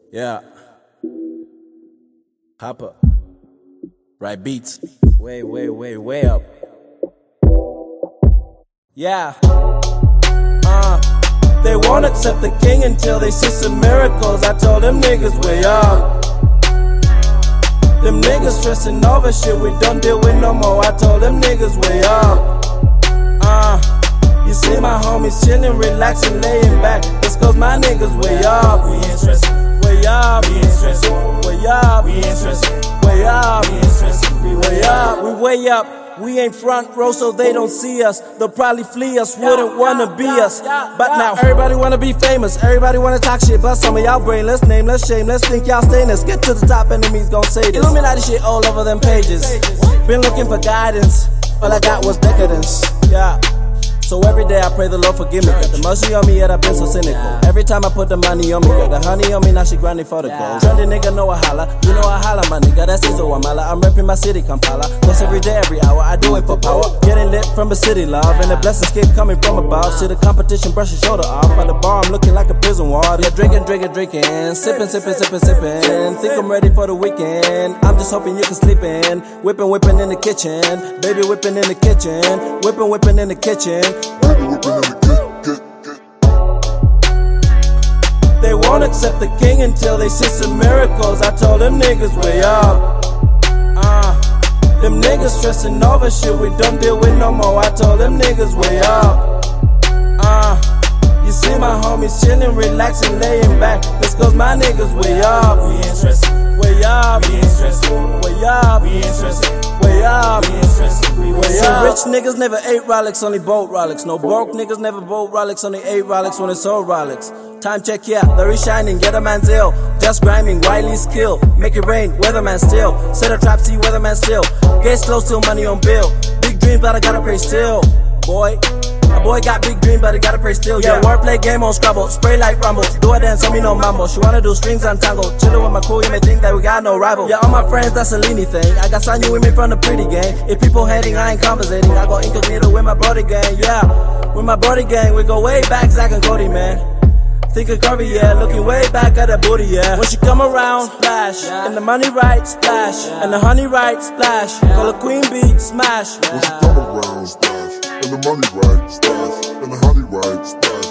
Yeah. Hopper. Right beats. Way up. Yeah. They won't accept the king until they see some miracles. I told them niggas way up. Them niggas stressing over shit we don't deal with no more. I told them niggas way up. You see my homies chillin', relaxing, laying back. That's cause my niggas way up. We ain't stressing. Way up. We ain't stressing. Way up. We ain't stressing. Way up. We ain't stressing. We way up. We way up. We ain't front row so they don't see us. They'll probably flee us, wouldn't wanna be us. But now everybody wanna be famous, everybody wanna talk shit. But some of y'all brainless, nameless, shameless, think y'all stainless. Get to the top, enemies gon' say this. Illuminati shit all over them pages. Been looking for guidance, all I got was decadence. Yeah. So every day I pray the Lord forgive me. Got the mercy on me, yet I've been so cynical. Every time I put the money on me, got the honey on me, now she grinding for the gold. Trendy nigga know I holla, you know I holla, my nigga, that's Izzo Amala. I'm repping my city, Kampala. Plus every day, every hour, I do it for power. Getting lit from a city, love, and the blessings keep coming from above. See the competition brush your shoulder off. By the bar, I'm looking like a prison ward. Yeah, drinking, sipping. Think I'm ready for the weekend. I'm just hoping you can sleep in. Whipping in the kitchen. Baby whipping in the kitchen. Whipping in the kitchen. They won't accept the king until they see some miracles. I told them niggas way up. Them niggas stressing over shit we don't deal with no more. I told them niggas way up. You see my homies chillin', relaxing, laying back. That's cause my niggas way up. We ain't stressing. Way up. We ain't stressing. Way up. We ain't stressing. Way up. We ain't stressing. We way up. Rich niggas never ate Rolex, only bought Rolex. No broke niggas never bought Rolex, only ate Rolex when it's sold Rolex. Time check, yeah, very shining, get a man's ill. Just grinding, widely skill. Make it rain, weatherman still. Set a trap, see weatherman still. Gates close, still money on bill. Big dreams, but I gotta pray still. Boy, a boy got big dreams, but he gotta pray still. Yeah, wordplay game on Scrabble, spray like Rumble. Do a dance, tell me no mambo. She wanna do strings and tango. Chillin' with my crew, you may think that we got no rival. Yeah, all my friends, that's a leany thing. I got Sonya with me from the pretty game. If people hating, I ain't conversating. I go incognito with my brody gang, yeah. With my brody gang, we go way back, Zach and Cody, man. Think of Curvy, yeah, looking way back at that booty, yeah. When she come around, splash, and the money right, splash, and the honey right, splash. Call a queen bee, smash. When she come around, splash, and the money right, splash, and the honey right, splash.